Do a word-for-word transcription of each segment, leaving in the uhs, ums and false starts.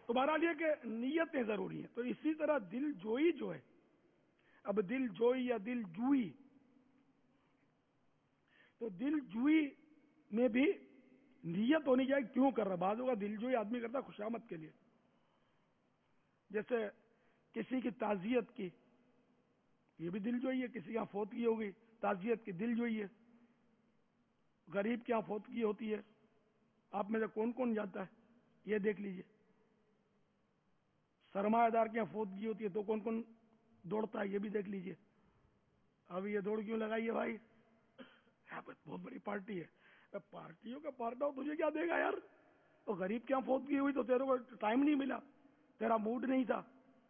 تو بہرحال یہ کہ نیتیں ضروری ہیں. تو اسی طرح دل جوئی جو ہے، اب دل جوئی یا دل جوئی، تو دل جوئی میں بھی نیت ہونی چاہیے. کیوں کر رہا؟ بعضوں کا دل جوئی آدمی کرتا ہے خوشامد کے لیے، جیسے کسی کی تعزیت کی، یہ بھی دل جوئی ہے. کسی کے یہاں فوتگی ہوگی، تعزیت کی دل جوئی ہے. غریب کے یہاں فوتگی ہوتی ہے، آپ میں سے کون کون جاتا ہے یہ دیکھ لیجئے. سرمایہ دار کے یہاں فوتگی ہوتی ہے تو کون کون دوڑتا ہے یہ بھی دیکھ لیجئے. اب یہ دوڑ کیوں لگائی ہے بھائی؟ بہت بڑی پارٹی ہے. پارٹیوں کا پارٹا ہو تجھے کیا دے گا یار؟ تو غریب کے یہاں فوتگی ہوئی تو تیرے کو ٹائم نہیں ملا، تیرا موڈ نہیں تھا.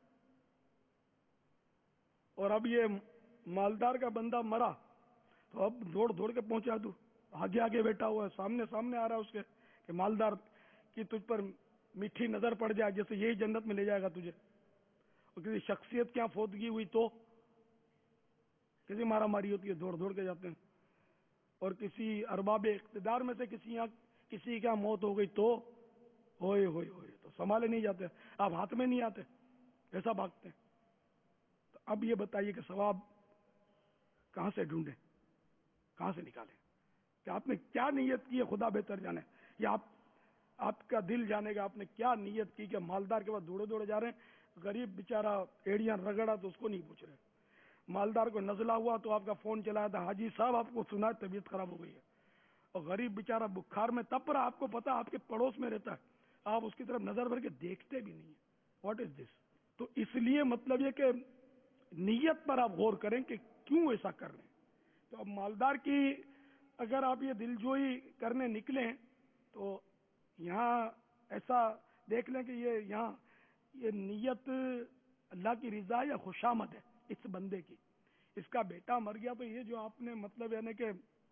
اور اب یہ مالدار کا بندہ مرا تو اب دوڑ دوڑ کے پہنچا، تو آگے آگے بیٹھا ہوا ہے، سامنے سامنے آ رہا ہے اس کے کہ مالدار کی تجھ پر میٹھی نظر پڑ جائے، جیسے یہی جنت میں لے جائے گا تجھے. اور کسی شخصیت کے یہاں فوتگی ہوئی تو کسی مارا ماری ہوتی ہے، دوڑ دوڑ کے جاتے ہیں. اور کسی ارباب اقتدار میں سے کسی یہاں کسی کے یہاں موت ہو گئی تو ہوئے ہوئے ہوئے تو سنبھالے نہیں جاتے، آپ ہاتھ میں نہیں آتے، ایسا بھاگتے ہیں. تو اب یہ بتائیے کہ ثواب کہاں سے ڈھونڈیں، کہاں سے نکالیں؟ کہ آپ نے کیا نیت کی ہے خدا بہتر جانے، یا آپ آپ کا دل جانے گا آپ نے کیا نیت کی کہ مالدار کے بعد دوڑے دوڑے جا رہے ہیں. غریب بیچارہ ایڑیاں رگڑا تو اس کو نہیں پوچھ رہے. مالدار کو نزلہ ہوا تو آپ کا فون چلایا تھا، حاجی صاحب آپ کو سنا ہے طبیعت خراب ہو گئی ہے. اور غریب بیچارہ بخار میں تپ رہا، آپ کو پتا آپ کے پڑوس میں رہتا ہے، آپ اس کی طرف نظر بھر کے دیکھتے بھی نہیں ہیں. What is this? تو اس لیے مطلب یہ کہ نیت پر آپ غور کریں کہ کیوں ایسا کر رہے ہیں. تو اب مالدار کی اگر آپ یہ دلجوئی کرنے نکلیں تو یہاں ایسا دیکھ لیں کہ یہ یہاں یہ نیت اللہ کی رضا یا خوشامد ہے اس بندے کی. اس کا بیٹا مر گیا تو یہ جو آپ نے مطلب یعنی کہ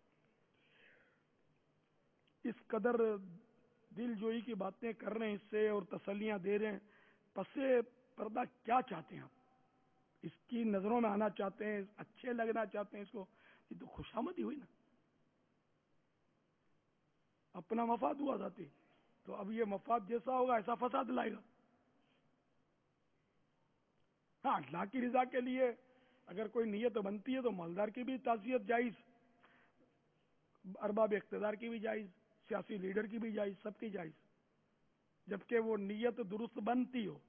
اس قدر دل جوئی کی باتیں کر رہے ہیں اس سے اور تسلیاں دے رہے ہیں، پس پردہ کیا چاہتے ہیں آپ؟ اس کی نظروں میں آنا چاہتے ہیں، اچھے لگنا چاہتے ہیں اس کو؟ یہ تو خوشامد ہی ہوئی نا، اپنا مفاد ہوا ذاتی. تو اب یہ مفاد جیسا ہوگا ایسا فساد لائے گا. ہاں اللہ کی رضا کے لیے اگر کوئی نیت بنتی ہے تو مالدار کی بھی تعزیت جائز، ارباب اقتدار کی بھی جائز، سیاسی لیڈر کی بھی جائز، سب کی جائز، جبکہ وہ نیت درست بنتی ہو.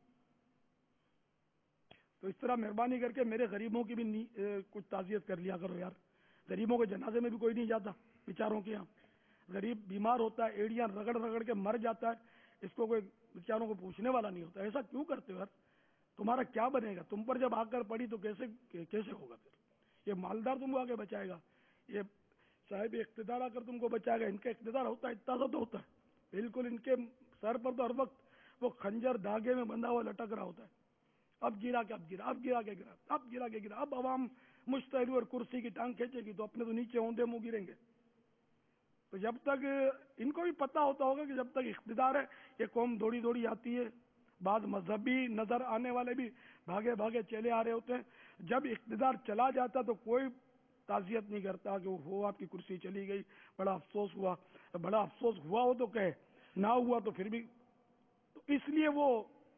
تو اس طرح مہربانی کر کے میرے غریبوں کی بھی کچھ تعزیت کر لیا کرو یار. غریبوں کے جنازے میں بھی کوئی نہیں جاتا بیچاروں کے یہاں. غریب بیمار ہوتا ہے، ایڑیاں رگڑ رگڑ کے مر جاتا ہے، اس کو کوئی بیچاروں کو پوچھنے والا نہیں ہوتا. ایسا کیوں کرتے ہو یار؟ تمہارا کیا بنے گا؟ تم پر جب آ کر پڑی تو کیسے کیسے ہوگا پھر؟ یہ مالدار تم کو آگے بچائے گا، یہ صاحب اقتدار آ کر تم کو بچائے گا. ان کا اقتدار ہوتا ہے اتنا سا تو ہوتا ہے، بالکل ان کے سر پر تو ہر وقت وہ خنجر دھاگے میں بندھا ہوا لٹک رہا ہوتا ہے. اب گرا کے اب گرا اب گرا کے گرا اب گرا کے گرا اب عوام مشتری اور کرسی کی ٹانگ کھینچے گی تو اپنے تو نیچے ہوندے منہ گریں گے. تو جب تک ان کو بھی پتا ہوتا ہوگا کہ جب تک اقتدار ہے یہ قوم دوڑی دوڑی آتی ہے. بعض مذہبی نظر آنے والے بھی بھاگے بھاگے چلے آ رہے ہوتے ہیں. جب اقتدار چلا جاتا تو کوئی تعزیت نہیں کرتا کہ وہ آپ کی کرسی چلی گئی، بڑا افسوس ہوا. بڑا افسوس ہوا ہو تو کہے، نہ ہوا تو پھر بھی. تو اس لیے وہ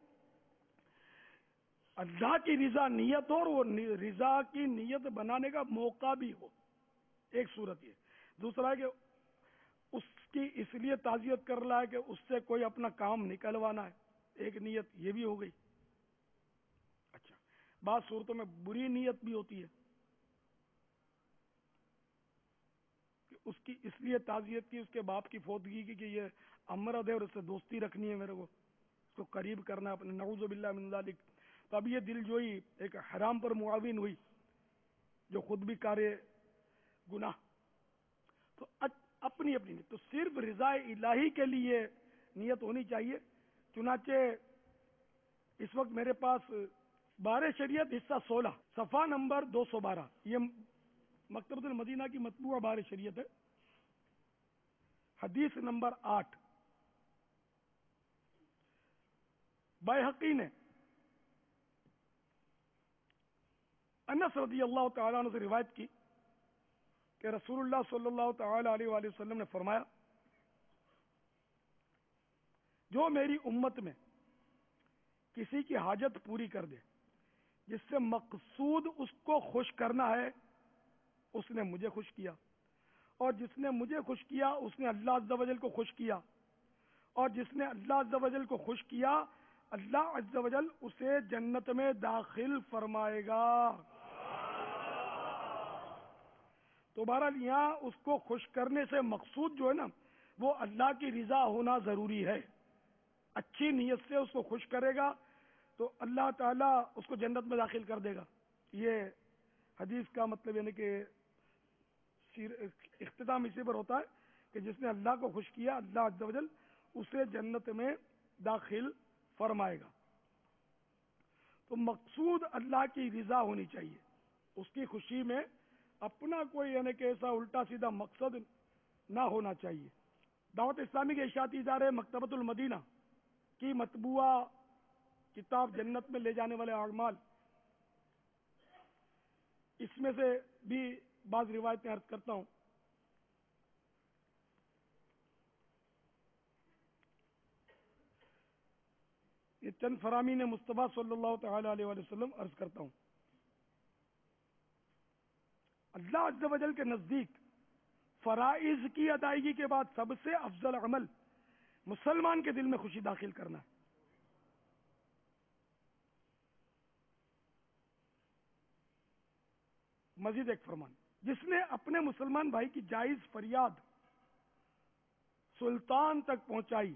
اللہ کی رضا نیت ہو اور وہ رضا کی نیت بنانے کا موقع بھی ہو، ایک صورت یہ. دوسرا ہے کہ اس کی اس لیے تعزیت کر رہا ہے کہ اس سے کوئی اپنا کام نکلوانا ہے، ایک نیت یہ بھی ہو گئی. اچھا، بعض صورتوں میں بری نیت بھی ہوتی ہے کہ اس کی اس لیے تعزیت کی، اس کے باپ کی فوتگی کی کہ یہ امرد ہے اور اس سے دوستی رکھنی ہے، میرے کو اس کو قریب کرنا اپنے، نعوذ باللہ من ذالک. تو اب یہ دل جوئی ایک حرام پر معاون ہوئی جو خود بھی کارے گناہ. تو اپنی اپنی نیت، تو صرف رضا الہی کے لیے نیت ہونی چاہیے. چنانچہ اس وقت میرے پاس بارِ شریعت حصہ سولہ صفحہ نمبر دو سو بارہ، یہ مکتبۃ المدینہ کی مطبوعہ بارِ شریعت ہے، حدیث نمبر آٹھ. بیہقی نے انس رضی اللہ تعالیٰ عنہ سے روایت کی کہ رسول اللہ صلی اللہ تعالی علیہ وآلہ وسلم نے فرمایا، جو میری امت میں کسی کی حاجت پوری کر دے جس سے مقصود اس کو خوش کرنا ہے، اس نے مجھے خوش کیا، اور جس نے مجھے خوش کیا اس نے اللہ عز و جل کو خوش کیا، اور جس نے اللہ عز و جل کو خوش کیا اللہ عز و جل اسے جنت میں داخل فرمائے گا۔ تو بہرحال یہاں اس کو خوش کرنے سے مقصود جو ہے نا وہ اللہ کی رضا ہونا ضروری ہے۔ اچھی نیت سے اس کو خوش کرے گا تو اللہ تعالیٰ اس کو جنت میں داخل کر دے گا۔ یہ حدیث کا مطلب یعنی کہ اختتام اسی پر ہوتا ہے کہ جس نے اللہ کو خوش کیا اللہ عز و جل اسے جنت میں داخل فرمائے گا۔ تو مقصود اللہ کی رضا ہونی چاہیے، اس کی خوشی میں اپنا کوئی یعنی کہ ایسا الٹا سیدھا مقصد نہ ہونا چاہیے۔ دعوت اسلامی کے اشاعتی ادارے مکتبۃ المدینہ کی مطبوعہ کتاب جنت میں لے جانے والے اعمال، اس میں سے بھی بعض روایتیں عرض کرتا ہوں۔ یہ چند فرامین مصطفیٰ صلی اللہ تعالی علیہ وآلہ وسلم عرض کرتا ہوں۔ اللہ عز و جل کے نزدیک فرائض کی ادائیگی کے بعد سب سے افضل عمل مسلمان کے دل میں خوشی داخل کرنا ہے۔ مزید ایک فرمان، جس نے اپنے مسلمان بھائی کی جائز فریاد سلطان تک پہنچائی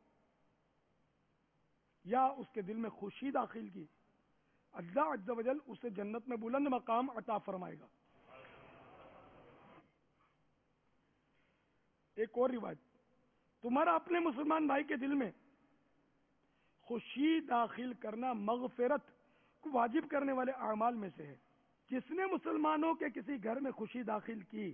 یا اس کے دل میں خوشی داخل کی، اللہ عز و جل اسے جنت میں بلند مقام عطا فرمائے گا۔ ایک اور روایت، تمہارا اپنے مسلمان بھائی کے دل میں خوشی داخل کرنا مغفرت کو واجب کرنے والے اعمال میں سے ہے۔ جس نے مسلمانوں کے کسی گھر میں خوشی داخل کی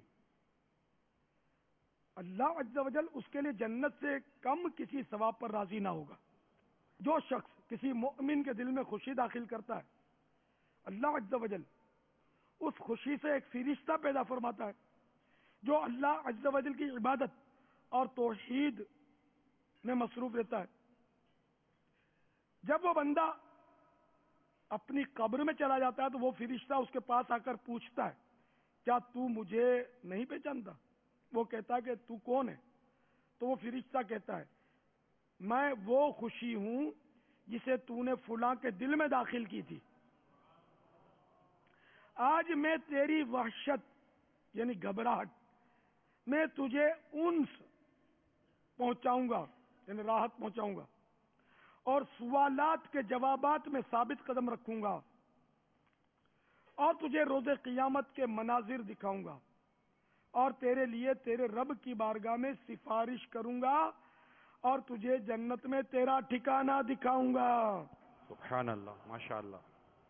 اللہ عز و جل اس کے لیے جنت سے کم کسی ثواب پر راضی نہ ہوگا۔ جو شخص کسی مومن کے دل میں خوشی داخل کرتا ہے اللہ عز و جل اس خوشی سے ایک فرشتہ پیدا فرماتا ہے جو اللہ عز و جل کی عبادت اور توحید میں مصروف رہتا ہے۔ جب وہ بندہ اپنی قبر میں چلا جاتا ہے تو وہ فرشتہ اس کے پاس آ کر پوچھتا ہے کیا تو مجھے نہیں پہچانتا؟ وہ کہتا ہے کہ تو کون ہے؟ تو وہ فرشتہ کہتا ہے میں وہ خوشی ہوں جسے تو نے فلاں کے دل میں داخل کی تھی۔ آج میں تیری وحشت یعنی گھبراہٹ میں تجھے انس پہنچاؤں گا یعنی راحت پہنچاؤں گا، اور سوالات کے جوابات میں ثابت قدم رکھوں گا، اور تجھے روز قیامت کے مناظر دکھاؤں گا، اور تیرے لیے تیرے رب کی بارگاہ میں سفارش کروں گا، اور تجھے جنت میں تیرا ٹھکانہ دکھاؤں گا۔ سبحان اللہ، ماشاء اللہ۔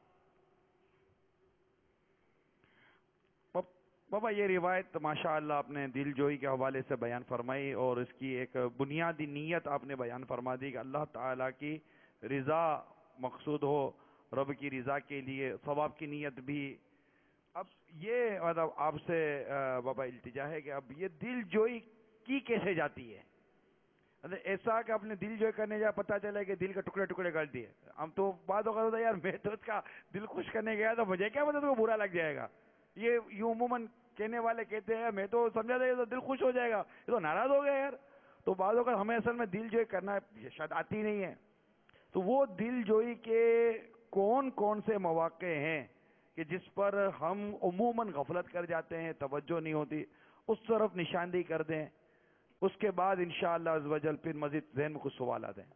بابا یہ روایت ماشاء اللہ آپ نے دل جوئی کے حوالے سے بیان فرمائی، اور اس کی ایک بنیادی نیت آپ نے بیان فرما دی کہ اللہ تعالیٰ کی رضا مقصود ہو، رب کی رضا کے لیے ثواب کی نیت بھی۔ اب یہ مطلب آپ سے بابا التجا ہے کہ اب یہ دل جوئی کی کیسے جاتی ہے؟ ایسا کہ اپنے دل جوئی کرنے جا پتہ چلے کہ دل کے ٹکڑے ٹکڑے کر دیے، ہم تو بعد وقت ہوتا ہے یار میں تو اس کا دل خوش کرنے گیا تو مجھے کیا پتا تو برا لگ جائے گا۔ یہ یوں عموماً کہنے والے کہتے ہیں میں تو سمجھا تھا تو دل خوش ہو جائے گا، یہ تو ناراض ہو گیا یار۔ تو بعض اوقات ہمیں اصل میں دل جوئی کرنا شاید آتی نہیں ہے۔ تو وہ دل جوئی کے کون کون سے مواقع ہیں کہ جس پر ہم عموماً غفلت کر جاتے ہیں، توجہ نہیں ہوتی، اس طرف نشاندہی کر دیں، اس کے بعد انشاءاللہ عز و جل پھر مزید ذہن میں کچھ سوالات ہیں۔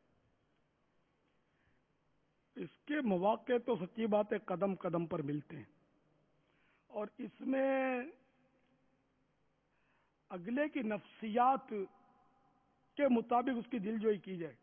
اس کے مواقع تو سچی بات ہے قدم قدم پر ملتے ہیں، اور اس میں اگلے کی نفسیات کے مطابق اس کی دل جوئی کی جائے۔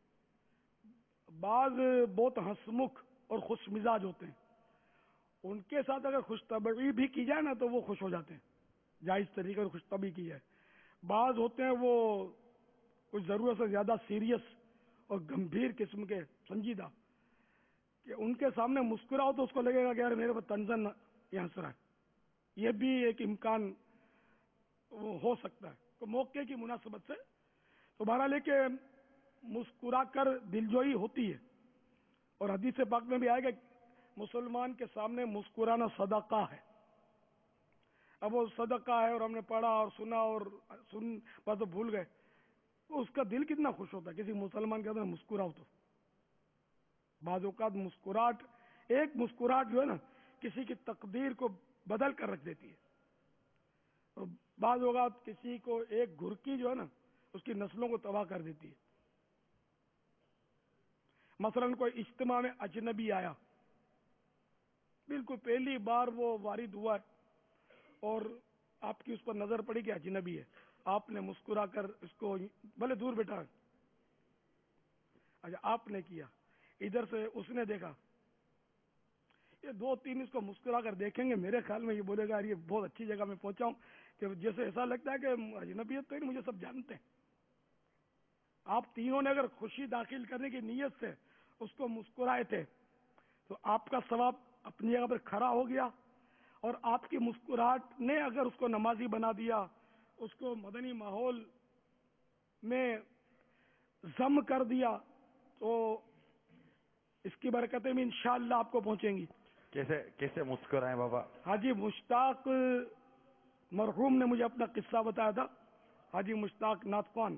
بعض بہت ہنسمکھ اور خوش مزاج ہوتے ہیں، ان کے ساتھ اگر خوش طبعی بھی کی جائے نا تو وہ خوش ہو جاتے ہیں، جائز طریقے سے خوش طبعی کی جائے۔ بعض ہوتے ہیں وہ کچھ ضرورت سے زیادہ سیریس اور گمبھیر قسم کے سنجیدہ، کہ ان کے سامنے مسکراؤ تو اس کو لگے گا کہ یار میرے پر تنزن یہ ہنس رہا ہے۔ یہ بھی ایک امکان ہو سکتا ہے تو موقع کی مناسبت سے۔ تو بہرحال ہے کہ مسکرا کر دل جوئی ہوتی ہے، اور حدیث پاک میں بھی آئے گا مسلمان کے سامنے مسکرانا صدقہ ہے. اب وہ صدقہ ہے اور ہم نے پڑھا اور سنا اور سن بس بھول گئے، اس کا دل کتنا خوش ہوتا ہے کسی مسلمان کے اندر مسکراؤ تو. بعض اوقات مسکراہٹ، ایک مسکراہٹ جو ہے نا کسی کی تقدیر کو بدل کر رکھ دیتی ہے. اور بعض اوقات کسی کو ایک گھرکی جو ہے نا اس کی نسلوں کو تباہ کر دیتی ہے. مثلا کوئی اجتماع میں اجنبی آیا، بالکل پہلی بار وہ وارد ہوا ہے اور آپ کی اس پر نظر پڑی کہ اجنبی ہے، آپ نے مسکرا کر اس کو بھلے دور بیٹھا، اچھا آپ نے کیا، ادھر سے اس نے دیکھا، یہ دو تین اس کو مسکرا کر دیکھیں گے، میرے خیال میں یہ بولے گا یہ بہت اچھی جگہ میں پہنچا ہوں، کہ جیسے ایسا لگتا ہے کہ اجنبیت تو نہیں، مجھے سب جانتے ہیں. آپ تینوں نے اگر خوشی داخل کرنے کی نیت سے اس کو مسکرائے تھے تو آپ کا ثواب اپنی جگہ پر کھڑا ہو گیا، اور آپ کی مسکراہٹ نے اگر اس کو نمازی بنا دیا، اس کو مدنی ماحول میں ضم کر دیا، تو اس کی برکتیں بھی انشاءاللہ آپ کو پہنچیں گی. کیسے کیسے مسکرائیں بابا؟ حاجی مشتاق مرحوم نے مجھے اپنا قصہ بتایا تھا. حاجی مشتاق ناتخوان،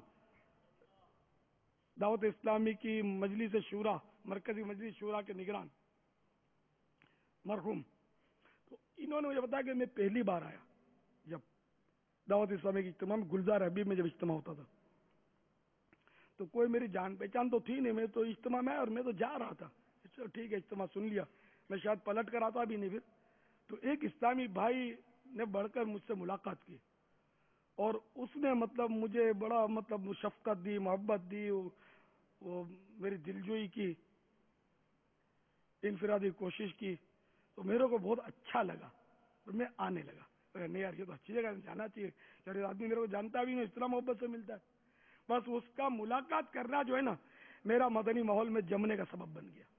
دعوت اسلامی کی مجلس شورا، مرکزی مجلس شورا کے نگران مرحوم. تو انہوں نے مجھے بتایا کہ میں پہلی بار آیا جب دعوت اسلامی کے اجتماع میں، گلزار حبیب میں جب اجتماع ہوتا تھا، تو کوئی میری جان پہچان تو تھی نہیں، میں تو اجتماع میں اور میں تو جا رہا تھا، چلو ٹھیک ہے اجتماع سن لیا، میں شاید پلٹ کر آتا بھی نہیں. پھر تو ایک اسلامی بھائی نے بڑھ کر مجھ سے ملاقات کی اور اس نے مطلب مجھے بڑا مطلب شفقت دی، محبت دی، وہ میری دلجوئی کی، انفرادی کوشش کی، تو میرے کو بہت اچھا لگا اور میں آنے لگا. نہیں یار یہ تو اچھی جگہ جانا چاہیے، یار آدمی میرے کو جانتا بھی نہیں، اس طرح محبت سے ملتا ہے. بس اس کا ملاقات کرنا جو ہے نا میرا مدنی ماحول میں جمنے کا سبب بن گیا.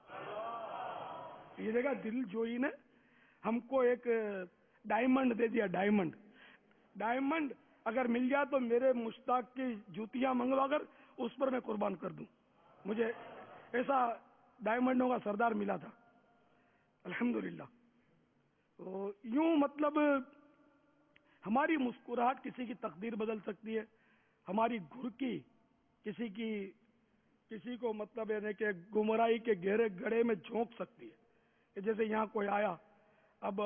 یہ دیکھا دل جوئی نے ہم کو ایک ڈائمنڈ دے دیا. ڈائمنڈ ڈائمنڈ اگر مل جائے تو میرے مشتاق کی جوتیاں منگوا کر اس پر میں قربان کر دوں. مجھے ایسا ڈائمنڈوں کا سردار ملا تھا الحمدللہ. تو یوں مطلب ہماری مسکراہٹ کسی کی تقدیر بدل سکتی ہے، ہماری گھرکی کسی کی کسی کو مطلب یعنی کہ گمراہی کے گہرے گڑھے میں جھونک سکتی ہے. کہ جیسے یہاں کوئی آیا، اب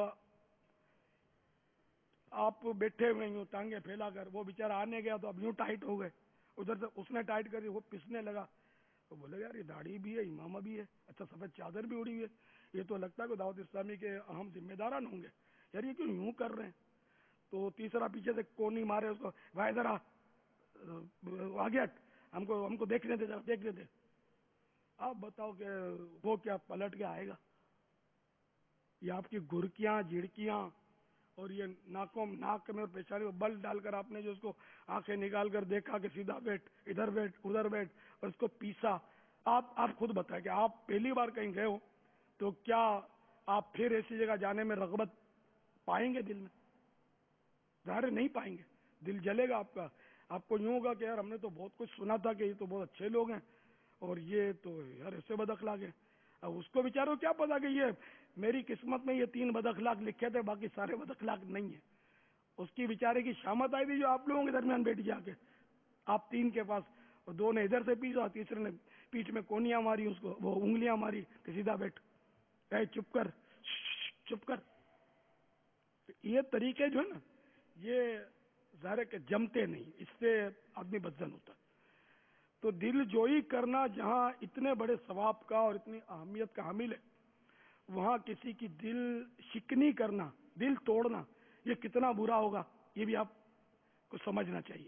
آپ بیٹھے ہوئے یوں ٹانگیں پھیلا کر، وہ بیچارہ آنے گیا تو اب یوں ٹائٹ ہو گئے، ادھر سے اس نے ٹائٹ کر دی، وہ پسنے لگا، تو بولے یار یہ داڑھی بھی ہے، امامہ بھی ہے، اچھا سفید چادر بھی اڑی ہوئی ہے، یہ تو لگتا ہے کہ دعوت اسلامی کے اہم ذمہ داران ہوں گے، یار یہ کیوں یوں کر رہے ہیں. تو تیسرا پیچھے سے کونی مارے اس کو، بھائی ذرا آگے ہٹ، ہم کو ہم کو دیکھنے دے، ذرا دیکھنے دے. آپ بتاؤ کہ وہ کیا پلٹ کے آئے گا؟ یہ آپ کی گھرکیاں، جھڑکیاں اور یہ ناکوں ناک میں اور پیشانی میں بل ڈال کر آپ نے جو اس کو آنکھیں نکال کر دیکھا کہ سیدھا بیٹھ، ادھر بیٹھ، ادھر بیٹھ، اور اس کو پیسا. آپ آپ خود بتائیں کہ آپ پہلی بار کہیں گئے ہو تو کیا آپ پھر ایسی جگہ جانے میں رغبت پائیں گے؟ دل میں ظاہر نہیں پائیں گے، دل جلے گا آپ کا. آپ کو یوں ہوگا کہ یار ہم نے تو بہت کچھ سنا تھا کہ یہ تو بہت اچھے لوگ ہیں اور یہ تو یار ایسے بد اخلاق ہیں. اب اس کو بیچارے کو کیا پتا کہ یہ میری قسمت میں یہ تین بد اخلاق لکھے تھے، باقی سارے بد اخلاق نہیں ہیں. اس کی بیچارے کی شامت آئی تھی جو آپ لوگوں کے درمیان بیٹھ جا کے، آپ تین کے پاس، اور دو نے ادھر سے پیٹا، تیسرے نے پیٹھ میں کونیاں ماری، اس کو وہ انگلیاں ماری کہ سیدھا بیٹھ، اے چپ کر، چپ کر. یہ طریقے جو ہے نا یہ ظاہر ہے کہ جمتے نہیں، اس سے آدمی بدزن ہوتا ہے. تو دل جوئی کرنا جہاں اتنے بڑے ثواب کا اور اتنی اہمیت کا حامل ہے، وہاں کسی کی دل شکنی کرنا، دل توڑنا، یہ کتنا برا ہوگا یہ بھی آپ کو سمجھنا چاہیے.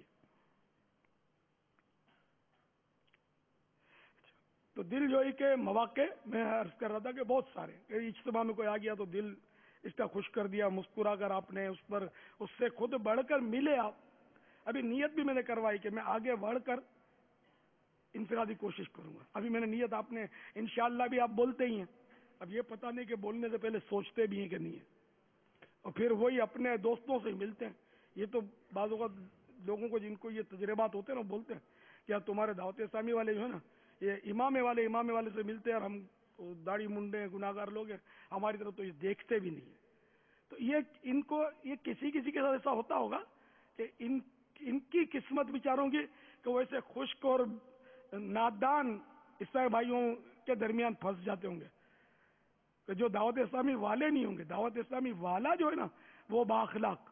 تو دل جوئی کے مواقع میں عرض کر رہا تھا کہ بہت سارے، اجتماع میں کوئی آ گیا تو دل اس کا خوش کر دیا، مسکرا کر آپ نے اس پر اس سے خود بڑھ کر ملے آپ. ابھی نیت بھی میں نے کروائی کہ میں آگے بڑھ کر انفرادی کوشش کروں گا. ابھی میں نے نیت، آپ نے انشاءاللہ بھی آپ بولتے ہی ہیں، اب یہ پتہ نہیں کہ بولنے سے پہلے سوچتے بھی ہیں کہ نہیں ہے، اور پھر وہی اپنے دوستوں سے ملتے ہیں. یہ تو بعض اوقات لوگوں کو جن کو یہ تجربات ہوتے ہیں نا بولتے ہیں کہ یار تمہارے دعوت اسلامی والے جو ہے نا یہ امام والے امام والے سے ملتے ہیں اور ہم داڑھی منڈے گناہگار لوگ ہیں، ہماری طرف تو یہ دیکھتے بھی نہیں ہیں. تو یہ ان کو یہ کسی کسی کے ساتھ ایسا ہوتا ہوگا کہ ان ان کی قسمت بیچاروں کی کہ وہ ایسے خشک اور نادان عیسائی بھائیوں کے درمیان پھنس جاتے ہوں گے کہ جو دعوت اسلامی والے نہیں ہوں گے. دعوت اسلامی والا جو ہے نا وہ با اخلاق،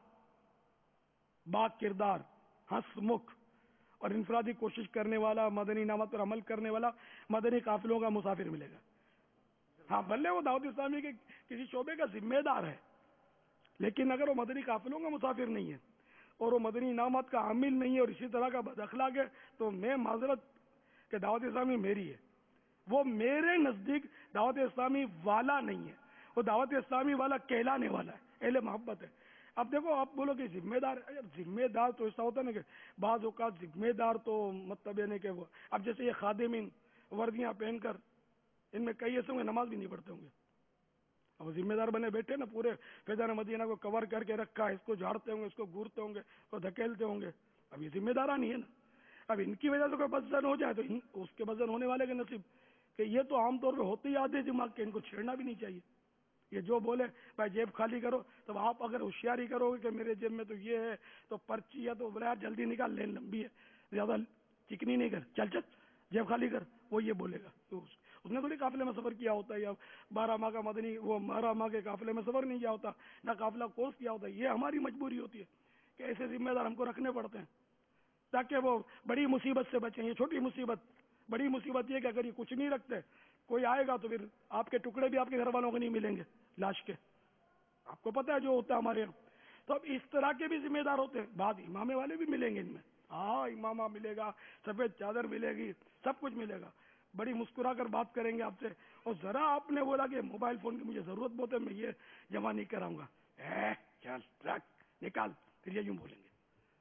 با کردار، ہنس مکھ اور انفرادی کوشش کرنے والا، مدنی انعامات پر عمل کرنے والا مدنی قافلوں کا مسافر ملے گا. ہاں بھلے وہ دعوت اسلامی کے کسی شعبے کا ذمہ دار ہے، لیکن اگر وہ مدنی قافلوں کا مسافر نہیں ہے اور وہ مدنی انعامات کا عامل نہیں ہے اور اسی طرح کا بد اخلاق ہے تو میں معذرت کہ دعوت اسلامی میری ہے، وہ میرے نزدیک دعوت اسلامی والا نہیں ہے، وہ دعوت اسلامی والا کہلانے والا ہے، اہل محبت ہے. اب دیکھو آپ بولو کہ ذمہ دار، یار ذمہ دار تو ایسا ہوتا ہے نا کہ بعض اوقات ذمہ دار تو مطلب یہ نہیں کہ وہ اب جیسے یہ خادمین وردیاں پہن کر ان میں کئی ایسے ہوں گے نماز بھی نہیں پڑھتے ہوں گے. اب ذمہ دار بنے بیٹھے نا، پورے فیضان مدینہ کو کور کر کے رکھا ہے، اس کو جھاڑتے ہوں گے، اس کو گورتے ہوں گے، اس کو دھکیلتے ہوں گے. اب یہ ذمہ دارہ نہیں ہے نا. اب ان کی وجہ سے کوئی بدزن ہو جائے تو ان اس کے بدزن ہونے والے کے نصیب، کہ یہ تو عام طور پہ ہوتے ہی آدھے دماغ کے، ان کو چھیڑنا بھی نہیں چاہیے. یہ جو بولے بھائی جیب خالی کرو، تو آپ اگر ہوشیاری کرو گے کہ میرے جیب میں تو یہ ہے تو پرچی ہے تو بولے یار جلدی نکال، لین لمبی ہے، زیادہ چکنی نہیں کر، چل چل جیب خالی کر، وہ یہ بولے گا. تو اس نے تھوڑی قافلے میں سفر کیا ہوتا ہے، یا بارہ ماہ کا مدنی وہ بارہ ماہ کے قافلے میں سفر نہیں کیا ہوتا، نہ قافلہ کورس کیا ہوتا. یہ ہماری مجبوری ہوتی ہے کہ ایسے ذمہ دار ہم کو رکھنے پڑتے ہیں تاکہ وہ بڑی مصیبت سے بچیں. یہ چھوٹی مصیبت، بڑی مصیبت یہ کہ اگر یہ کچھ نہیں رکھتے، کوئی آئے گا تو پھر آپ کے ٹکڑے بھی آپ کے گھر والوں کو نہیں ملیں گے لاش کے. آپ کو پتا ہے جو ہوتا ہے ہمارے یہاں. تو اب اس طرح کے بھی ذمہ دار ہوتے ہیں. بعض امامے والے بھی ملیں گے ان میں، ہاں امامہ ملے گا، سفید چادر ملے گی، سب کچھ ملے گا، بڑی مسکرا کر بات کریں گے آپ سے. اور ذرا آپ نے بولا کہ موبائل فون کی مجھے ضرورت بہت ہے، میں یہ جمع نہیں کراؤں گا، اے چل رکھ نکال، پھر یہ یوں بولیں گے.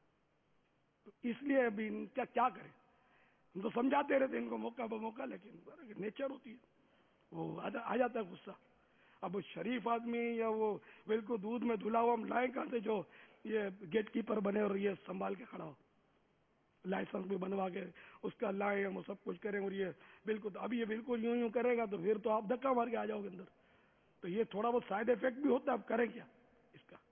تو اس لیے ابھی ان کا کیا کریں، ہم تو سمجھاتے رہتے ان کو موقع بہ موقع، لیکن نیچر ہوتی ہے، وہ آ جاتا ہے غصہ. اب وہ شریف آدمی یا وہ بالکل دودھ میں دھلا ہوا ہم لائیں کہاں سے جو یہ گیٹ کیپر بنے اور یہ سنبھال کے کھڑا ہو، لائسنس بھی بنوا کے اس کا لائیں ہم سب کچھ کریں، اور یہ بالکل اب یہ بالکل یوں یوں کرے گا تو پھر تو آپ دھکا مار کے آ جاؤ گے اندر. تو یہ تھوڑا بہت سائیڈ افیکٹ بھی ہوتا ہے. اب کریں کیا اس کا؟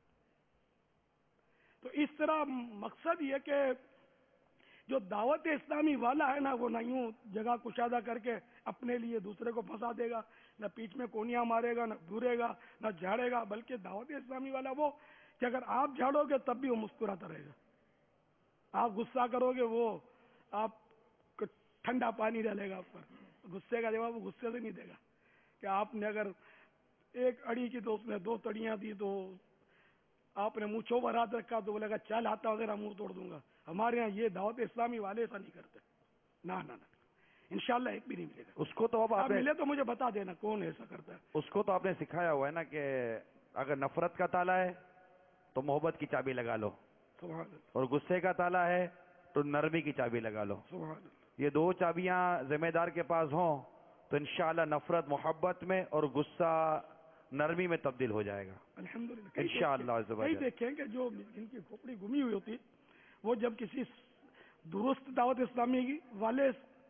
تو اس طرح مقصد یہ کہ جو دعوت اسلامی والا ہے نا وہ نہ یوں جگہ کشادہ کر کے اپنے لیے دوسرے کو پھنسا دے گا، نہ پیچھ میں کونیاں مارے گا، نہ گھورے گا، نہ جھاڑے گا. بلکہ دعوت اسلامی والا وہ کہ اگر آپ جھاڑو گے تب بھی وہ مسکراتا رہے گا، آپ غصہ کرو گے وہ آپ کو ٹھنڈا پانی ڈالے گا آپ پر. غصے کا جواب وہ غصے سے نہیں دے گا کہ آپ نے اگر ایک اڑی کی تو اس نے دو تڑیاں دی، تو آپ نے منہ چوبر ہاتھ رکھا تو بولے گا چل آتا وغیرہ منہ توڑ دوں گا. ہمارے ہاں یہ دعوت اسلامی والے ایسا نہیں کرتے. نہ نہ نہ انشاءاللہ ایک بھی نہیں ملے گا. اس کو تو اب آپ آپ نے ملے تو مجھے بتا دینا کون ایسا کرتا ہے. اس کو تو آپ نے سکھایا ہوا ہے نا کہ اگر نفرت کا تالا ہے تو محبت کی چابی لگا لو، سبحان اللہ، اور غصے کا تالا ہے تو نرمی کی چابی لگا لو. سبحان اللہ. یہ دو چابیاں ذمہ دار کے پاس ہوں تو انشاءاللہ نفرت محبت میں اور غصہ نرمی میں تبدیل ہو جائے گا الحمدللہ. کئی انشاءاللہ عز دیکھیں و کئی جل. دیکھیں کہ جو جن کی کھوپڑی گمی ہوئی ہوتی وہ جب کسی درست دعوت اسلامی کی والے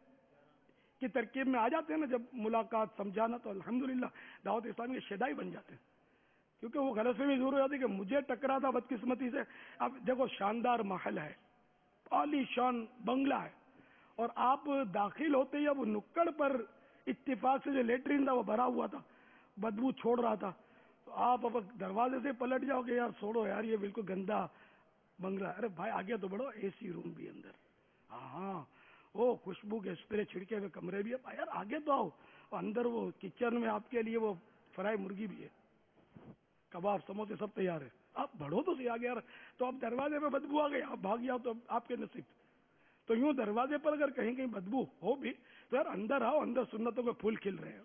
کی ترکیب میں آ جاتے ہیں نا، جب ملاقات سمجھانا، تو الحمدللہ دعوت اسلامی کے شیدائی بن جاتے ہیں. کیونکہ وہ غلط فہمی ضرور ہو جاتی ہے کہ مجھے ٹکرا تھا بدقسمتی سے. اب دیکھو شاندار محل ہے، عالی شان بنگلہ ہے، اور آپ داخل ہوتے ہی اب وہ نکڑ پر اتفاق سے جو لیٹرین تھا وہ بھرا ہوا تھا، بدبو چھوڑ رہا تھا. تو آپ اب دروازے سے پلٹ جاؤ کہ یار چھوڑو یار یہ بالکل گندا بنگلہ. ارے بھائی آگے تو بڑھو، اے سی روم بھی اندر، ہاں ہاں وہ خوشبو کے اسپرے چھڑکے ہوئے کمرے بھی ہے. یار آگے تو آؤ. اندر وہ کچن میں آپ کے لیے وہ فرائی مرغی بھی ہے، کباب سموسے سب تیار ہے. آپ بڑھو تو صحیح آگے یار. تو اب دروازے پہ بدبو آ گئی، آپ بھاگ جاؤ تو آپ کے نصیب. تو یوں دروازے پر اگر کہیں کہیں بدبو ہو بھی تو یار اندر آؤ، اندر سنتوں کے پھول کھل رہے ہیں.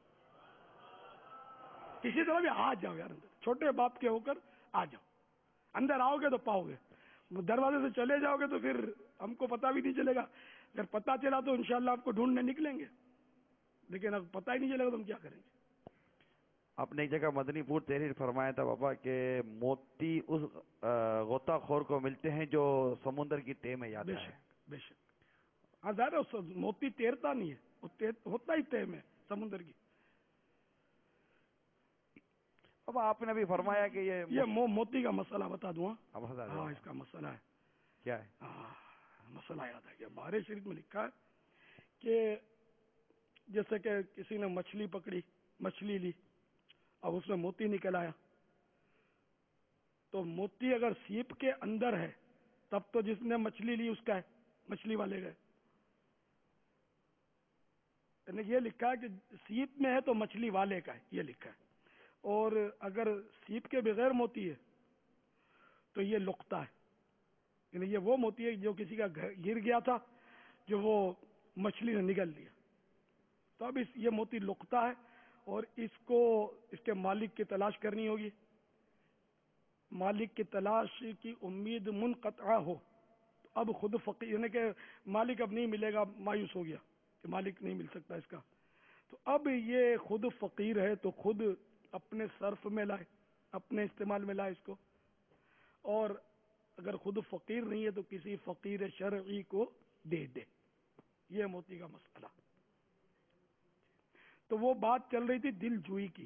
کسی طرح بھی آ جاؤ یار اندر، چھوٹے باپ کے ہو کر آ جاؤ. اندر آؤ گے تو پاؤ گے، دروازے سے چلے جاؤ گے تو پھر ہم کو پتہ بھی نہیں چلے گا. اگر پتہ چلا تو انشاءاللہ آپ کو ڈھونڈنے نکلیں گے، لیکن اگر پتہ ہی نہیں چلے گا تو ہم کیا کریں گے. آپ نے ایک جگہ مدنی پور تحریر فرمایا تھا بابا کہ موتی اس غوطہ خور کو ملتے ہیں جو سمندر کی تہ میں بے جاتا ہے. شک بے شک. ہاں ظاہر ہے موتی تیرتا نہیں ہے، وہ تے- ہوتا ہی تہ میں سمندر کی. اب آپ نے ابھی فرمایا کہ یہ یہ مو موتی کا مسئلہ بتا دوں. ہاں اب بتا دیں ہاں، اس کا مسئلہ ہے. کیا ہے؟ ہاں، مسئلہ یاد ہے کہ بارے شریف میں لکھا ہے کہ جیسے کہ کسی نے مچھلی پکڑی، مچھلی لی، اب اس میں موتی نکل آیا، تو موتی اگر سیپ کے اندر ہے تب تو جس نے مچھلی لی اس کا ہے، مچھلی والے کا ہے. یعنی یہ لکھا ہے کہ سیپ میں ہے تو مچھلی والے کا ہے، یہ لکھا ہے. اور اگر سیپ کے بغیر موتی ہے تو یہ لقطہ ہے، یعنی یہ وہ موتی ہے جو کسی کا گر گیا تھا، جو وہ مچھلی نے نگل لیا. تو اب اس یہ موتی لقطہ ہے اور اس کو اس کے مالک کی تلاش کرنی ہوگی. مالک کی تلاش کی امید منقطع ہو تو اب خود فقیر، یعنی کہ مالک اب نہیں ملے گا، مایوس ہو گیا کہ مالک نہیں مل سکتا اس کا. تو اب یہ خود فقیر ہے تو خود اپنے صرف میں لائے، اپنے استعمال میں لائے اس کو. اور اگر خود فقیر نہیں ہے تو کسی فقیر شرعی کو دے دے. یہ موتی کا مسئلہ. تو وہ بات چل رہی تھی دل جوئی کی.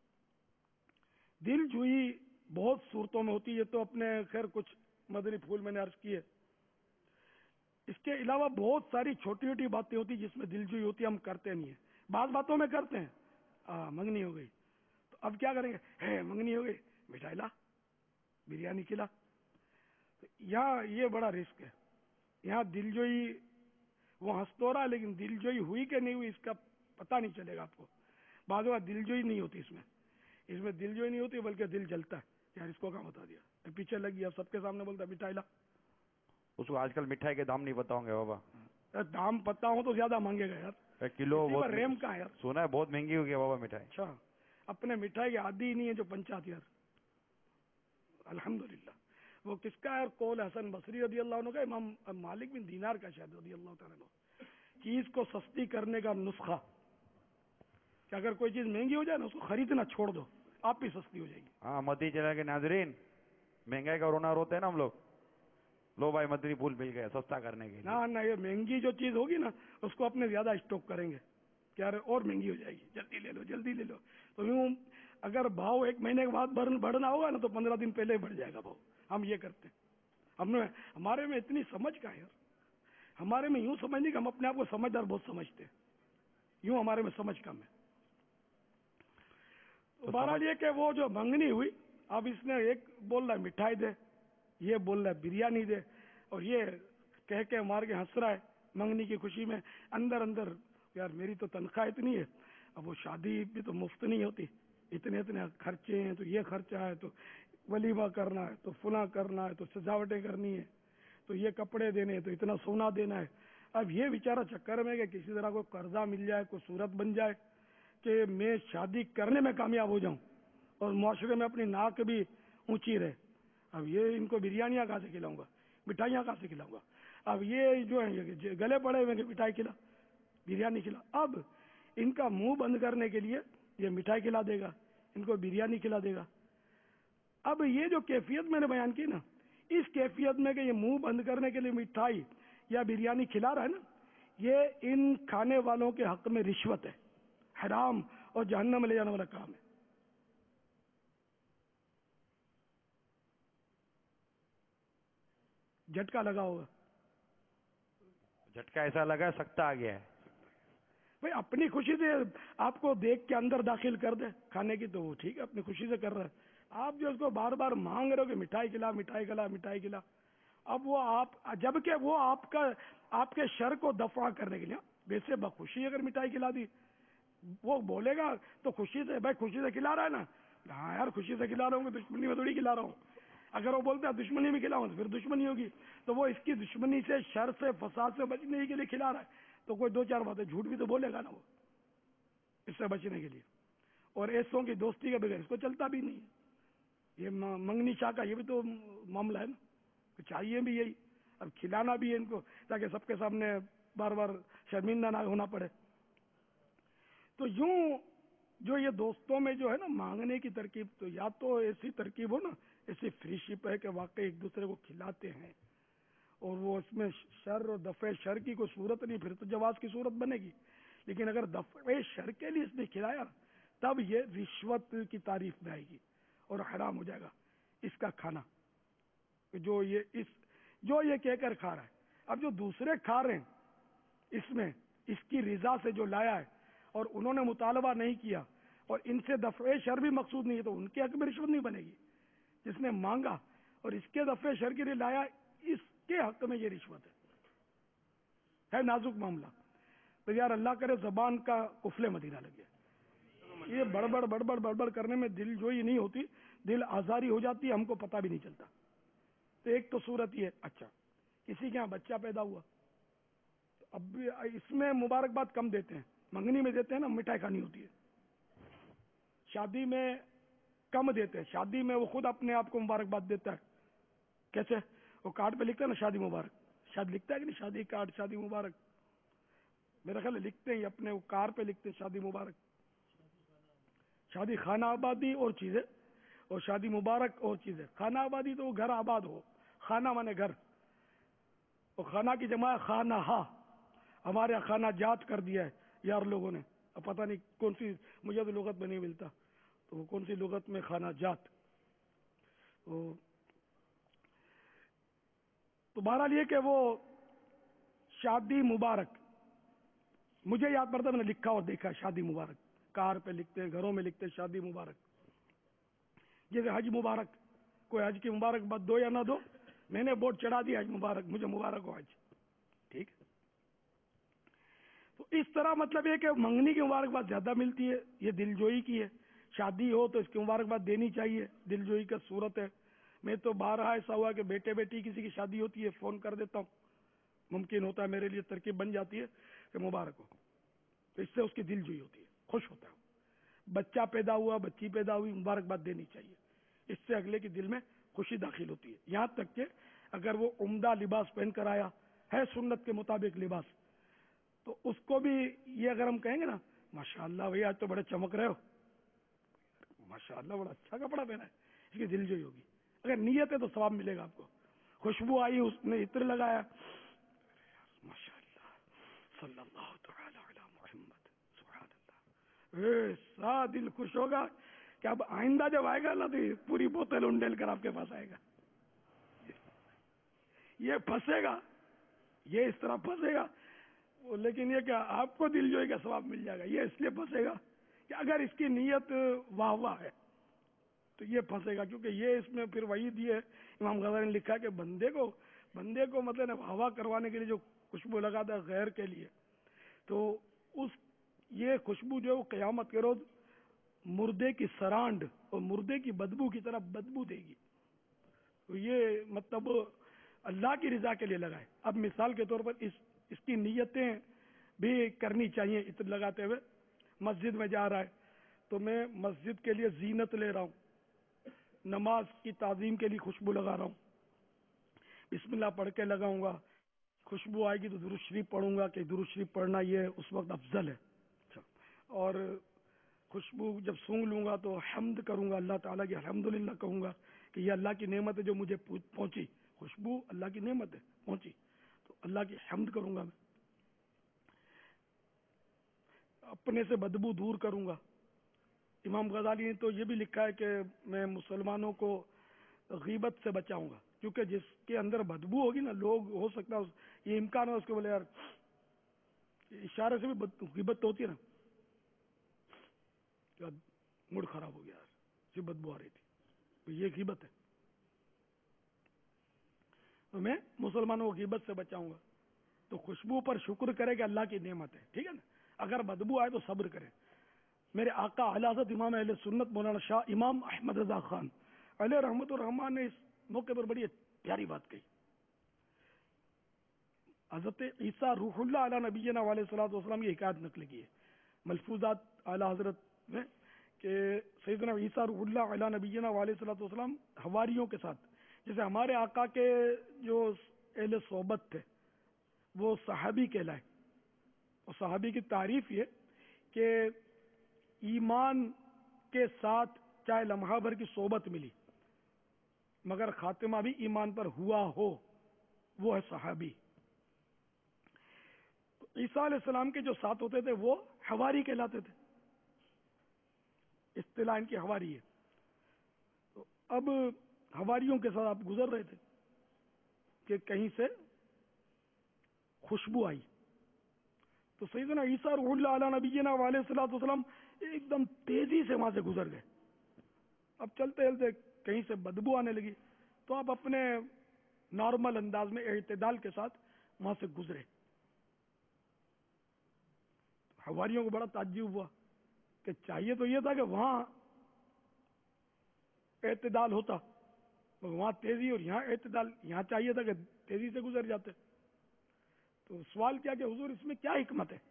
دل جوئی بہت صورتوں میں ہوتی ہے، تو اپنے خیر کچھ مدنی پھول میں نے عرض کی ہے. اس کے علاوہ بہت ساری چھوٹی چھوٹی باتیں ہوتی جس میں دل جوئی ہوتی ہے، ہم کرتے نہیں ہیں. بعض باتوں میں کرتے ہیں، ہاں منگنی ہو گئی تو اب کیا کریں گے، ہے منگنی ہو گئی مٹھائی لا، بریانی کھلا. تو یہاں یہ بڑا رسک ہے. یہاں دل جوئی وہ ہنس تو رہا لیکن دل جوئی ہوئی کہ نہیں ہوئی اس کا پتہ نہیں چلے گا آپ کو. بعض اوقات دل جوئی نہیں ہوتی، اس میں اس میں دل جوئی نہیں ہوتی بلکہ دل جلتا ہے، یار اس کو کہاں بتا دیا، پیچھے لگ گیا، سب کے سامنے بولتا مٹھائی لا. اس کو آج کل مٹھائی کے دام نہیں پتا ہوں گے بابا. یار دام پتا ہوں تو زیادہ مانگے گا یار، ایک کلو اسی بہت پر ریم کہاں ہے یار. سونا ہے بہت مہنگی ہو گیا بابا مٹھائی. اچھا، اپنے مٹھائی کے عادی ہی نہیں ہے جو پنچات یار. الحمدللہ. وہ کس کا ہے قول حسن بصری رضی اللہ عنہ کا، امام مالک بن دینار کا شاید رضی اللہ تعالیٰ عنہ. چیز کو سستی کرنے کا نسخہ کہ اگر کوئی چیز مہنگی ہو جائے نا اس کو خریدنا چھوڑ دو، آپ بھی سستی ہو جائے گی. ہاں مدی چلا کے ناظرین، مہنگائی کا رونا روتے ہیں نا ہم لوگ. لو بھائی مدنی پھول مل گیا سستا کرنے کے لیے. نہ نہ یہ مہنگی جو چیز ہوگی نا اس کو اپنے زیادہ اسٹاک کریں گے کہ یار اور مہنگی ہو جائے گی، جلدی لے لو جلدی لے لو. تو یوں اگر بھاؤ ایک مہینے کے بعد بڑھنا ہوگا نا تو پندرہ دن پہلے ہی بڑھ جائے گا بھاؤ. ہم یہ کرتے ہیں. ہم نے ہمارے میں اتنی سمجھ کا ہے یار. ہمارے میں یوں سمجھ نہیں کہ ہم اپنے آپ کو سمجھدار بہت سمجھتے ہیں، یوں ہمارے میں سمجھ کم ہے. تو بہرحال یہ کہ وہ جو منگنی ہوئی، اب اس نے ایک بول رہا ہے مٹھائی دے، یہ بول رہا ہے بریانی دے، اور یہ کہہ کے مار کے ہنس رہا ہے منگنی کی خوشی میں. اندر اندر یار میری تو تنخواہ اتنی ہے، اب وہ شادی بھی تو مفت نہیں ہوتی، اتنے اتنے خرچے ہیں، تو یہ خرچہ ہے، تو ولیمہ کرنا ہے، تو فلاں کرنا ہے، تو سجاوٹیں کرنی ہے، تو یہ کپڑے دینے ہیں، تو اتنا سونا دینا ہے. اب یہ بیچارہ چکر میں کہ کسی طرح کوئی قرضہ مل جائے، کوئی صورت بن جائے کہ میں شادی کرنے میں کامیاب ہو جاؤں اور معاشرے میں اپنی ناک بھی اونچی رہے. اب یہ ان کو بریانیاں کہاں سے کھلاؤں گا، مٹھائیاں کہاں سے کھلاؤں گا. اب یہ جو ہیں گلے پڑے ہوئے کہ مٹھائی کھلا، بریانی کھلا. اب ان کا منہ بند کرنے کے لیے یہ مٹھائی کھلا دے گا، ان کو بریانی کھلا دے گا. اب یہ جو کیفیت میں نے بیان کی نا، اس کیفیت میں کہ یہ منہ بند کرنے کے لیے مٹھائی یا بریانی کھلا رہا ہے نا، یہ ان کھانے والوں کے حق میں رشوت ہے، حرام اور جہنم میں لے جانے والا کام ہے. جھٹکا لگا ہوگا. جھٹکا ایسا لگا سکتا آ گیا ہے. بھائی اپنی خوشی سے آپ کو دیکھ کے اندر داخل کر دے کھانے کی تو وہ ٹھیک ہے، اپنی خوشی سے کر رہا ہے. آپ جو اس کو بار بار مانگ رہے ہو کہ مٹھائی کھلا مٹھائی کھلا مٹھائی کھلا، اب وہ آپ جبکہ وہ آپ کا آپ کے شر کو دفع کرنے کے لیے ویسے بخوشی اگر مٹھائی کھلا دی، وہ بولے گا تو خوشی سے، بھائی خوشی سے کھلا رہا ہے نا، ہاں یار خوشی سے کھلا رہا ہوں، دشمنی میں تھوڑی کھلا رہا ہوں. اگر وہ بولتا ہے دشمنی میں کھلاؤں تو پھر دشمنی ہوگی. تو وہ اس کی دشمنی سے، شر سے، فساد سے بچنے کے لیے کھلا رہا ہے، تو کوئی دو چار باتیں جھوٹ بھی تو بولے گا نا وہ اس سے بچنے کے لیے. اور ایسوں کی دوستی کے بغیر اس کو چلتا بھی نہیں ہے. یہ منگنی چاہ کا یہ بھی تو معاملہ ہے نا، کہ چاہیے بھی یہی، اب کھلانا بھی ہے ان کو تاکہ سب کے سامنے بار بار شرمندہ نہ ہونا پڑے. تو یوں جو یہ دوستوں میں جو ہے نا مانگنے کی ترکیب، تو یا تو ایسی ترکیب ہو نا، ایسی فری شپ ہے کہ واقعی ایک دوسرے کو کھلاتے ہیں اور وہ اس میں شر اور دفع شر کی کوئی صورت نہیں، پھر تو جواز کی صورت بنے گی. لیکن اگر دفع شر کے لیے اس نے کھلایا تب یہ رشوت کی تعریف میں آئے گی اور حرام ہو جائے گا اس کا کھانا، جو یہ اس جو یہ کہہ کر کھا رہا ہے۔ اب جو دوسرے کھا رہے ہیں اس میں اس کی رضا سے جو لایا ہے اور انہوں نے مطالبہ نہیں کیا اور ان سے دفع شر بھی مقصود نہیں ہے تو ان کے حق میں رشوت نہیں بنے گی۔ جس نے مانگا اور اس کے دفع شر کے لیے لایا اس کے حق میں یہ رشوت ہے ہے نازک معاملہ۔ تو یار اللہ کرے زبان کا قفل مدینہ لگے، یہ بڑبڑ بڑبڑ بڑبڑ کرنے میں دل جوئی نہیں ہوتی، دل آزاری ہو جاتی ہے، ہم کو پتہ بھی نہیں چلتا۔ تو ایک تو صورت یہ، اچھا کسی کے یہاں بچہ پیدا ہوا تو اب بھی اس میں مبارکباد کم دیتے ہیں، منگنی میں دیتے ہیں نا، مٹھائی کھانی ہوتی ہے، شادی میں کم دیتے ہیں، شادی میں وہ خود اپنے آپ کو مبارکباد دیتا ہے۔ کیسے؟ وہ کارڈ پہ لکھتا ہے نا شادی مبارک، شاید لکھتا ہے کہ نہیں شادی کارڈ شادی مبارک، میرا خیال ہے لکھتے ہیں اپنے وہ کار پہ لکھتے ہیں شادی مبارک، شادی خانہ آبادی اور چیزیں اور شادی مبارک اور چیزیں۔ خانہ آبادی تو وہ گھر آباد ہو، خانہ مانے گھر، اور خانہ کی جمع ہے خانہ ہا، ہمارے یہاں خانہ جات کر دیا ہے یار لوگوں نے، اب پتہ نہیں کون سی، مجھے تو لغت میں نہیں ملتا تو وہ کون سی لغت میں خانہ جات۔ تو تو بہرحال یہ کہ وہ شادی مبارک مجھے یاد پڑتا، میں نے لکھا اور دیکھا شادی مبارک، کار پہ لکھتے ہیں، گھروں میں لکھتے ہیں شادی مبارک۔ جیسے حج مبارک، کوئی حج کی مبارکباد دو یا نہ دو، میں نے بورڈ چڑھا دیا حج مبارک، مجھے مبارک ہو حج، ٹھیک۔ تو اس طرح مطلب یہ کہ منگنی کی مبارکباد زیادہ ملتی ہے، یہ دل جوئی کی ہے۔ شادی ہو تو اس کی مبارکباد دینی چاہیے، دل جوئی کا صورت ہے۔ میں تو بارہا ایسا ہوا کہ بیٹے بیٹی کسی کی شادی ہوتی ہے فون کر دیتا ہوں، ممکن ہوتا ہے میرے لیے ترکیب بن جاتی ہے کہ مبارک ہو، تو اس سے اس کی دل جوئی ہوتی ہے، خوش ہوتا ہے۔ بچہ پیدا ہوا، بچی پیدا ہوئی، مبارکباد دینی چاہیے، اس سے اگلے کے دل میں خوشی داخل ہوتی ہے۔ یہاں تک کہ اگر وہ عمدہ لباس پہن کر آیا ہے سنت کے مطابق لباس، تو اس کو بھی یہ اگر ہم کہیں گے نا ماشاءاللہ بھائی آج تو بڑے چمک رہے ہو، ماشاءاللہ بڑا اچھا کپڑا پہنا ہے، اس کی دل جوئی ہوگی۔ اگر نیت ہے تو ثواب ملے گا آپ کو۔ خوشبو آئی، اس نے عطر لگایا، ماشاءاللہ صلی اللہ تعالی علی محمد، سبحان اللہ، ایسا دل خوش ہوگا کہ اب آئندہ جب آئے گا نا تو یہ پوری بوتل انڈیل کر آپ کے پاس آئے گا، یہ پھنسے گا، یہ اس طرح پھنسے گا، لیکن یہ کہ آپ کو دل جوئی کا ثواب مل جائے گا۔ یہ اس لیے پھنسے گا کہ اگر اس کی نیت واہ واہ ہے تو یہ پھنسے گا، کیونکہ یہ اس میں پھر وہی دیے امام غزالی نے لکھا کہ بندے کو بندے کو مطلب واہ واہ کروانے کے لیے جو خوشبو لگاتا ہے غیر کے لیے، تو اس یہ خوشبو جو ہے وہ قیامت کے روز مردے کی سرانڈ اور مردے کی بدبو کی طرح بدبو دے گی۔ تو یہ مطلب اللہ کی رضا کے لیے لگائے۔ اب مثال کے طور پر اس اس کی نیتیں بھی کرنی چاہیے۔ عطر لگاتے ہوئے مسجد میں جا رہا ہے تو میں مسجد کے لیے زینت لے رہا ہوں، نماز کی تعظیم کے لیے خوشبو لگا رہا ہوں، بسم اللہ پڑھ کے لگاؤں گا، خوشبو آئے گی تو درود شریف پڑھوں گا کہ درود شریف پڑھنا یہ اس وقت افضل ہے۔ اچھا، اور خوشبو جب سونگ لوں گا تو حمد کروں گا اللہ تعالیٰ کی، الحمدللہ کہوں گا کہ یہ اللہ کی نعمت ہے جو مجھے پہنچی، خوشبو اللہ کی نعمت ہے پہنچی تو اللہ کی حمد کروں گا، میں اپنے سے بدبو دور کروں گا۔ امام غزالی نے تو یہ بھی لکھا ہے کہ میں مسلمانوں کو غیبت سے بچاؤں گا، کیونکہ جس کے اندر بدبو ہوگی نا، لوگ ہو سکتا ہے یہ امکان ہے اس کے بولے یار اشارے سے بھی غیبت تو ہوتی ہے نا، موڈ خراب ہو گیا یار، یہ بدبو آ رہی تھی، تو یہ غیبت ہے، تو میں مسلمانوں کو غیبت سے بچاؤں گا۔ تو خوشبو پر شکر کرے کہ اللہ کی نعمت ہے، ٹھیک ہے نا۔ اگر بدبو آئے تو صبر کرے۔ میرے آقا اعلی حضرت امام اہل سنت مولانا شاہ امام احمد رضا خان علیہ رحمت الرحمان نے اس موقع پر بڑی پیاری بات کہی۔ حضرت عیسیٰ روح اللہ علیہ نبینا علیہ الصلوۃ والسلام کی حکایت نقل کی ہے ملفوظات اعلی حضرت میں کہ سیدنا عیسیٰ روح اللہ علیہ نبینا علیہ الصلوۃ والسلام حواریوں کے ساتھ، جیسے ہمارے آقا کے جو اہل صحبت تھے وہ صحابی کہلائے، اور صحابی کی تعریف یہ کہ ایمان کے ساتھ چاہے لمحہ بھر کی صحبت ملی مگر خاتمہ بھی ایمان پر ہوا ہو، وہ ہے صحابی۔ تو عیسیٰ علیہ السلام کے جو ساتھ ہوتے تھے وہ حواری کہلاتے تھے، اصطلاح ان کی حواری ہے. تو اب حواریوں کے ساتھ آپ گزر رہے تھے کہ کہیں سے خوشبو آئی، تو سیدنا عیسیٰ روح اللہ علیہ نبینا علیہ الصلوۃ والسلام ایک دم تیزی سے وہاں سے گزر گئے. اب چلتے چلتے کہیں سے بدبو آنے لگی، تو آپ اپنے نارمل انداز میں اعتدال کے ساتھ وہاں سے گزرے. حواریوں کو بڑا تعجب ہوا کہ چاہیے تو یہ تھا کہ وہاں اعتدال ہوتا، وہاں تیزی اور یہاں اعتدال، یہاں چاہیے تھا کہ تیزی سے گزر جاتے. تو سوال کیا کہ حضور اس میں کیا حکمت ہے؟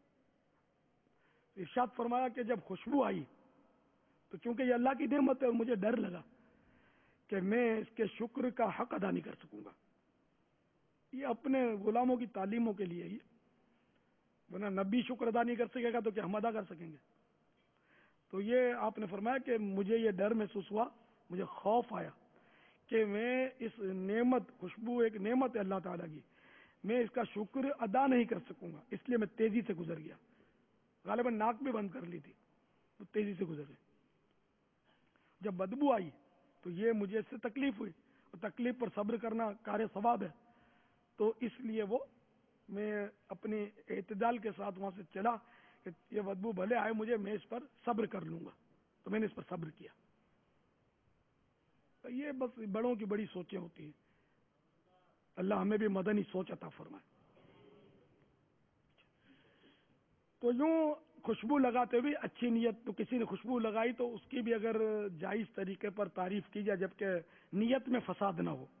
ارشاد فرمایا کہ جب خوشبو آئی تو چونکہ یہ اللہ کی نعمت ہے اور مجھے ڈر لگا کہ میں اس کے شکر کا حق ادا نہیں کر سکوں گا. یہ اپنے غلاموں کی تعلیموں کے لیے ہی، ورنہ نبی شکر ادا نہیں کر سکے گا تو کیا ہم ادا کر سکیں گے؟ تو یہ آپ نے فرمایا کہ مجھے یہ ڈر محسوس ہوا، مجھے خوف آیا کہ میں اس نعمت، خوشبو ایک نعمت ہے اللہ تعالیٰ کی، میں اس کا شکر ادا نہیں کر سکوں گا، اس لیے میں تیزی سے گزر گیا. غالباً ناک بھی بند کر لی تھی، تو تیزی سے گزر گئے. جب بدبو آئی تو یہ مجھے اس سے تکلیف ہوئی، اور تکلیف پر صبر کرنا کار ثواب ہے، تو اس لیے وہ میں اپنی اعتدال کے ساتھ وہاں سے چلا کہ یہ بدبو بھلے آئے مجھے، میں اس پر صبر کر لوں گا. تو میں نے اس پر صبر کیا. تو یہ بس بڑوں کی بڑی سوچیں ہوتی ہیں. اللہ ہمیں بھی مدنی سوچ عطا فرمائے. تو یوں خوشبو لگاتے ہوئے اچھی نیت، تو کسی نے خوشبو لگائی تو اس کی بھی اگر جائز طریقے پر تعریف کی جائے جبکہ نیت میں فساد نہ ہو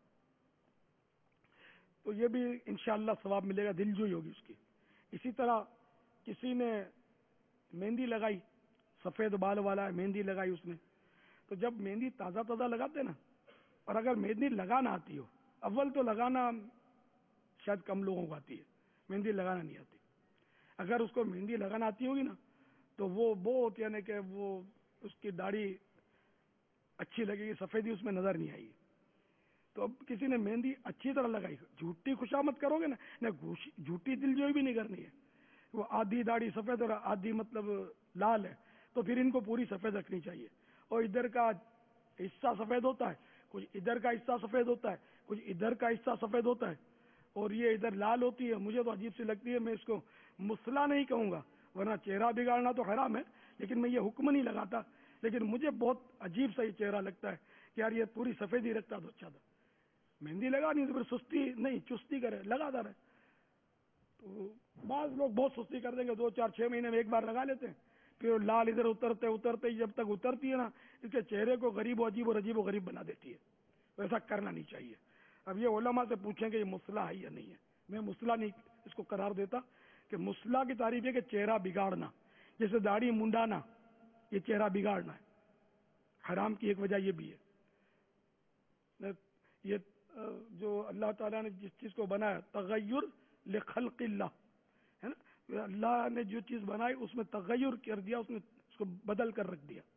تو یہ بھی انشاءاللہ ثواب ملے گا، دل جوئی ہوگی اس کی. اسی طرح کسی نے مہندی لگائی، سفید بال والا ہے، مہندی لگائی اس نے، تو جب مہندی تازہ تازہ لگاتے نا، اور اگر مہندی لگانا آتی ہو، اول تو لگانا شاید کم لوگوں کو آتی ہے، مہندی لگانا نہیں آتی. اگر اس کو مہندی لگانا آتی ہوگی نا تو وہ بہت، یعنی کہ وہ اس کی داڑھی اچھی لگے گی، سفیدی اس میں نظر نہیں آئے گی. تو اب کسی نے مہندی اچھی طرح لگائی، جھوٹی خوشامد کرو گے نا، نہ جھوٹی دل جوئی بھی نہیں کرنی ہے. وہ آدھی داڑھی سفید اور آدھی مطلب لال ہے، تو پھر ان کو پوری سفید رکھنی چاہیے. اور ادھر کا حصہ سفید ہوتا ہے، کچھ ادھر کا حصہ سفید ہوتا ہے، کچھ ادھر کا حصہ سفید ہوتا ہے، اور یہ ادھر لال ہوتی ہے. مجھے تو عجیب سی لگتی ہے. میں اس کو مسئلہ نہیں کہوں گا، ورنہ چہرہ بگاڑنا تو حرام ہے، لیکن میں یہ حکم نہیں لگاتا. لیکن مجھے بہت عجیب سا یہ چہرہ لگتا ہے کہ یار یہ پوری سفید ہی رکھتا تو اچھا تھا. مہندی لگا نہیں تو پھر سستی نہیں، چستی کرے، لگاتا رہے. تو بعض لوگ بہت سستی کر دیں گے، دو چار چھ مہینے میں ایک بار لگا لیتے ہیں، پھر لال ادھر اترتے اترتے ہی جب تک اترتی ہے نا، اس کے چہرے کو غریب و عجیب اور عجیب و غریب بنا دیتی ہے. تو ایسا کرنا نہیں چاہیے. اب یہ علماء سے پوچھیں کہ یہ مسئلہ ہے یا نہیں ہے. میں مسئلہ نہیں اس کو قرار دیتا، کہ مسئلہ کی تعریف ہے کہ چہرہ بگاڑنا، جیسے داڑھی منڈانا، یہ چہرہ بگاڑنا ہے. حرام کی ایک وجہ یہ بھی ہے. یہ جو اللہ تعالیٰ نے جس چیز کو بنایا، تغیر لخلق اللہ ہے نا، اللہ نے جو چیز بنائی اس میں تغیر کر دیا، اس نے اس کو بدل کر رکھ دیا.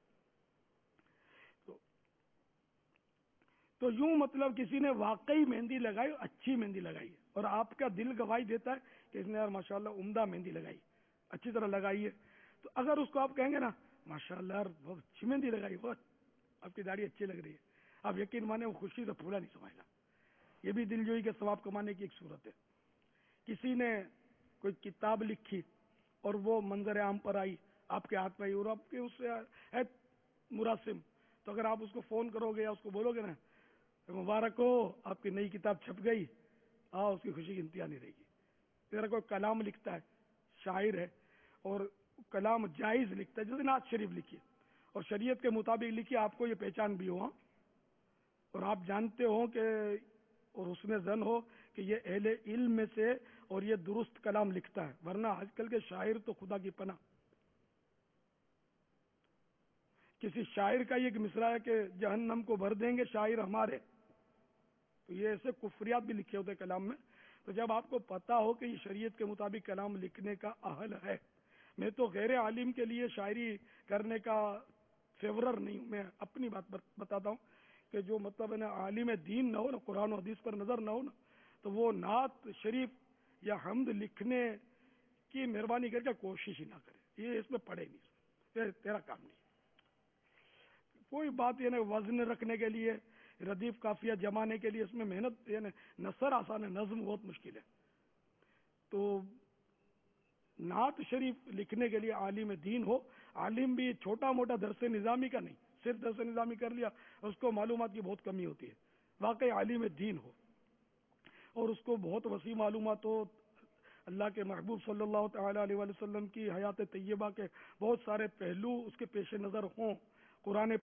تو تو یوں مطلب کسی نے واقعی مہندی لگائی، اچھی مہندی لگائی ہے، اور آپ کا دل گواہی دیتا ہے کہ اس نے یار ماشاءاللہ عمدہ مہندی لگائی، اچھی طرح لگائی ہے. تو اگر اس کو آپ کہیں گے نا ماشاءاللہ یار بہت اچھی مہندی لگائی، بہت آپ کی داڑھی اچھی لگ رہی ہے، آپ یقین مانے وہ خوشی سے پھولا نہیں سمائے گا. یہ بھی دل جوئی کے ثواب کمانے کی ایک صورت ہے. کسی نے کوئی کتاب لکھی اور وہ منظر عام پر آئی، آپ کے ہاتھ میں آئی، اور آپ کے اس سے ہے مراسم، تو اگر آپ اس کو فون کرو گے یا اس کو بولو گے نا مبارک ہو آپ کی نئی کتاب چھپ گئی، آ اس کی خوشی کی انتہا نہیں رہے گی. اگر کوئی کلام لکھتا ہے، شاعر ہے، اور کلام جائز لکھتا ہے، جیسے نعت شریف لکھی اور شریعت کے مطابق لکھی، آپ کو یہ پہچان بھی ہو اور آپ جانتے ہو کہ اور حسن زن ہو کہ یہ اہل علم میں سے اور یہ درست کلام لکھتا ہے. ورنہ آج کل کے شاعر تو خدا کی پناہ. کسی شاعر کا یہ ایک مصرع ہے کہ جہنم کو بھر دیں گے شاعر ہمارے، تو یہ ایسے کفریات بھی لکھے ہوتے کلام میں. تو جب آپ کو پتا ہو کہ یہ شریعت کے مطابق کلام لکھنے کا اہل ہے، میں تو غیر عالم کے لیے شاعری کرنے کا فیورر نہیں ہوں. میں اپنی بات بتاتا ہوں کہ جو مطلب ہے نا عالم دین نہ ہو نا، قرآن و حدیث پر نظر نہ ہو نا، تو وہ نعت شریف یا حمد لکھنے کی مہربانی کر کے کوشش ہی نہ کرے، یہ اس میں پڑھے نہیں، یہ تیرا کام نہیں۔ کوئی بات یہ نہیں، وزن رکھنے کے لیے، ردیف قافیہ جمانے کے لیے اس میں محنت، یعنی نثر آسان ہے، نظم بہت مشکل ہے۔ تو نعت شریف لکھنے کے لیے عالم دین ہو، عالم بھی چھوٹا موٹا درس نظامی کا نہیں، صرف درس نظامی کر لیا اس کو معلومات کی بہت کمی ہوتی ہے، واقعی عالم دین ہو اور اس کو بہت وسیع معلومات ہو، اللہ کے محبوب صلی اللہ تعالی علیہ وآلہ وسلم کی حیات طیبہ کے بہت سارے پہلو اس کے پیش نظر ہوں، قرآن